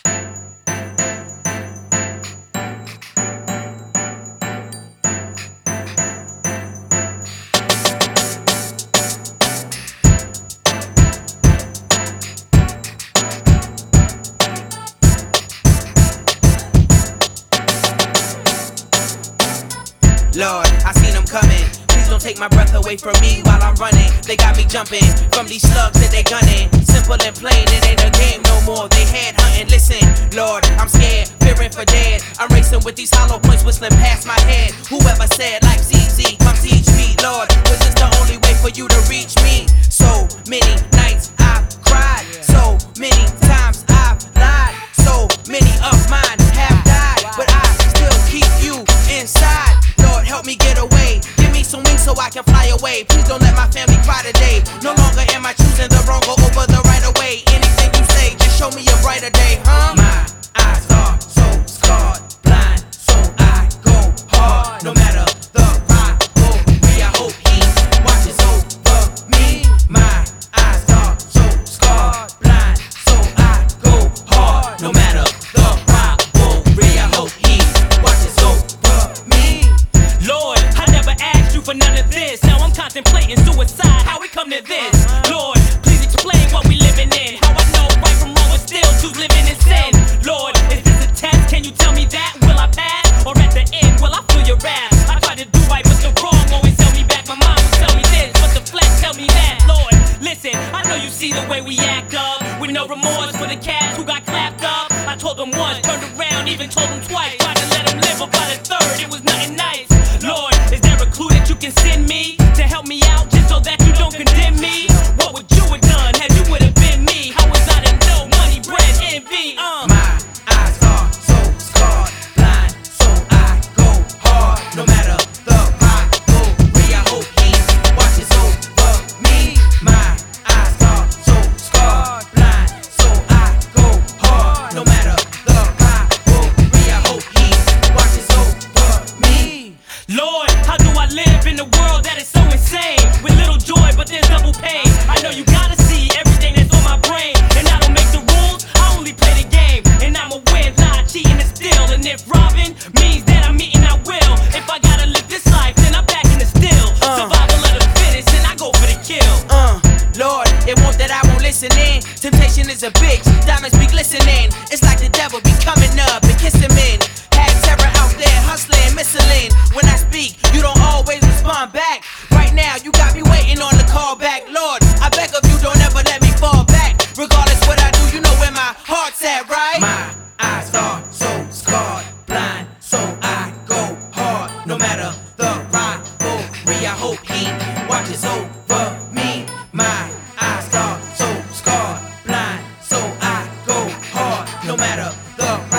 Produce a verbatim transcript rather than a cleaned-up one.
Lord, I seen them coming. Please don't take my breath away from me while I'm running. They got me jumping from these slugs that they gunning. Simple and plain, it ain't a game no more. They head hunting. Listen, Lord, I'm scared, fearing for dead. I'm racing with these hollow points whistling past my head. Whoever said life's easy, come teach me, Lord. Was this the only way for you to reach me? So many nights I've cried, so many times I've lied, so many of mine have died, but I still keep you inside. Lord, help me get away. Give me some wings so I can fly away. Please don't let my family cry today. No longer am I choosing the wrong or over the right away. Anything you say, just show me a brighter day, huh? My eyes are so scarred, blind, so I go hard. No matter the rivalry, I hope he watches over me. My eyes are so scarred, blind, so I go hard. No matter the rivalry, I hope he watches over me. Lord, I never asked you for none of this. Now I'm contemplating suicide, how we come to this. Lord, please explain what we living in. How I know right from wrong, but still choose living in sin. Lord, is this a test? Can you tell me that? Will I pass? Or at the end, will I feel your wrath? I try to do right, but the wrong always tell me back. My mom will tell me this, but the flesh tell me that. Lord, listen, I know you see the way we act up, with no remorse for the cats who got clapped up. I told them once, turned around, even told them twice. Tried to let them live, but by the third, it was nothing nice. Lord, is there a clue that you can send me to help me out, just so that you don't condemn me? What would you have done had you would have been me? How was I to know money, bread, envy? Uh. My eyes are so scarred, blind, so I go hard. No matter the rivalry, I hope he watches over me. My eyes are so scarred, blind, so I go hard. No matter the rivalry, I hope he watches over me. Lord, how do I live in a world that is so insane? With little joy, but there's double pain. I know you gotta see everything that's on my brain. And I don't make the rules, I only play the game. And I'ma win, lie, cheating, and steal. And if robbing means that I'm eating, I will. If I gotta live this life, then I'm back in the still. Uh. Survival of the fittest, and I go for the kill. Uh, Lord, it won't that I won't listen in. Temptation is a bitch, diamonds be glistening. It's like the devil be coming up and kissing men. Had terror out there hustling, missing. When I speak, you don't always respond back. Right now, you got me waiting on the call back. Lord, I beg of you, don't ever let me fall back. Regardless what I do, you know where my heart's at, right? My eyes are so scarred, blind, so I go hard. No matter the rivalry, I hope he watches over me. My eyes are so scarred, blind, so I go hard. No matter the